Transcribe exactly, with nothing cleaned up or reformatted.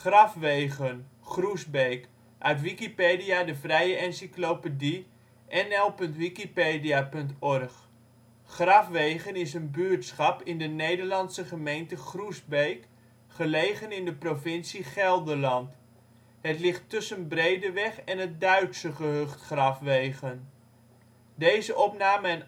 Grafwegen (Groesbeek), uit Wikipedië, de vrije encyclopedie. N L punt wikipedia punt org. Grafwegen is een buurtschap in de Nederlandse gemeente Groesbeek, gelegen in de provincie Gelderland. Het ligt tussen Breedeweg en het Duitse gehucht Grafwegen. Plaatsen in de gemeente Groesbeek Dorpen: Dodewaard · Echteld · IJzendoorn · Kesteren · Ochten · Opheusden Buurtschappen: Bakkerom (deels) · Balktil · De Haar · Hamrik · De Jammer · Keuningswijk · De Linde ·' t Malijk · Trimunt · Willemstad · Zethuis Groningen: Steden en dorpen in Gelderland Nederland: Provincies · Gemeenten 51° 54 ' NB, 5°